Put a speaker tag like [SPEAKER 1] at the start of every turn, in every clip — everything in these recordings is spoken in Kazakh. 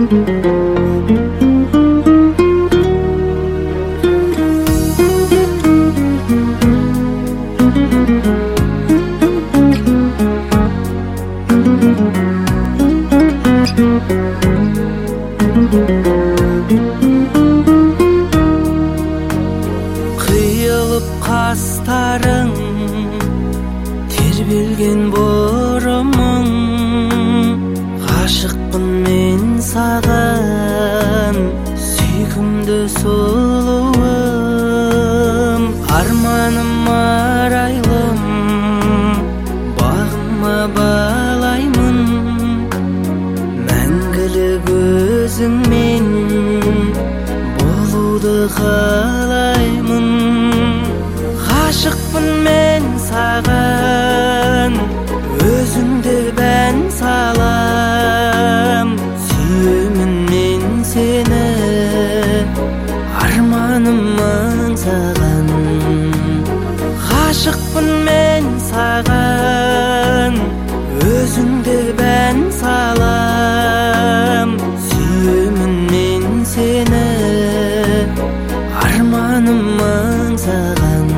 [SPEAKER 1] Кыйылып кастарың, тербелген борумуң, гашыкмын мен саган, сүйкүмдүү сулуум, арманым арайлым, багыма балаймын, мәңгілік өзіңмен болуды қалаймын. Ғашықпын мен саған, өзіңді бән салам, сүйемін мен сені, арманым аңсаған. Ғашықпын мен саған, өзіңді бән салам, сүйемін мен сені, арманым аңсаған.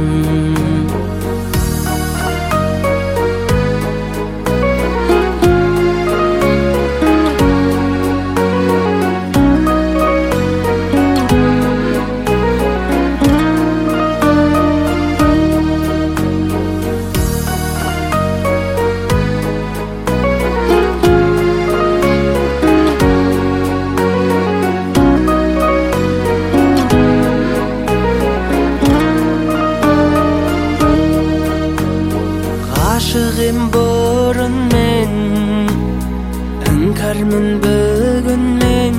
[SPEAKER 1] Ғашығым бұрын мен, іңкәрмін бүгін мен,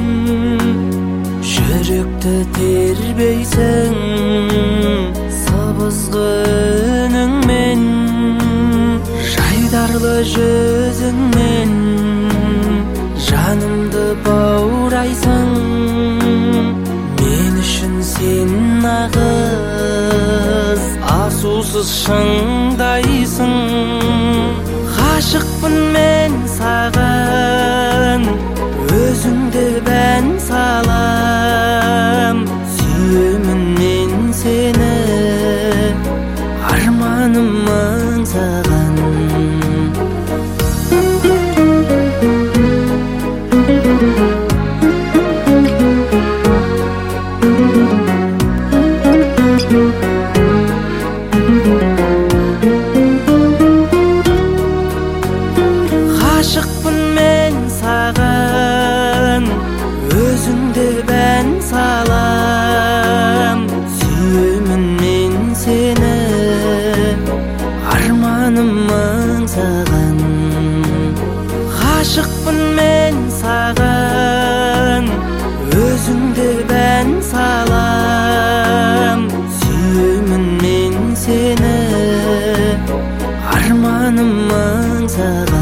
[SPEAKER 1] жүректі тербейсің сыбызғы үніңмен, жайдарлы жүзіңмен жанымды баурайсың, мен үшін сен нағыз асусыз шыңдайсың. Ғашықпын мен саған, өзіңді бән салам, сүйемін мен сені, арманым аңсаған. Ғашықпын мен саған, өзіңді бән салам, сүйемін мен сені, арманым аңсаған. Ғашықпын мен саған, өзіңді бән салам, сүйемін мен сені, арманым аңсаған.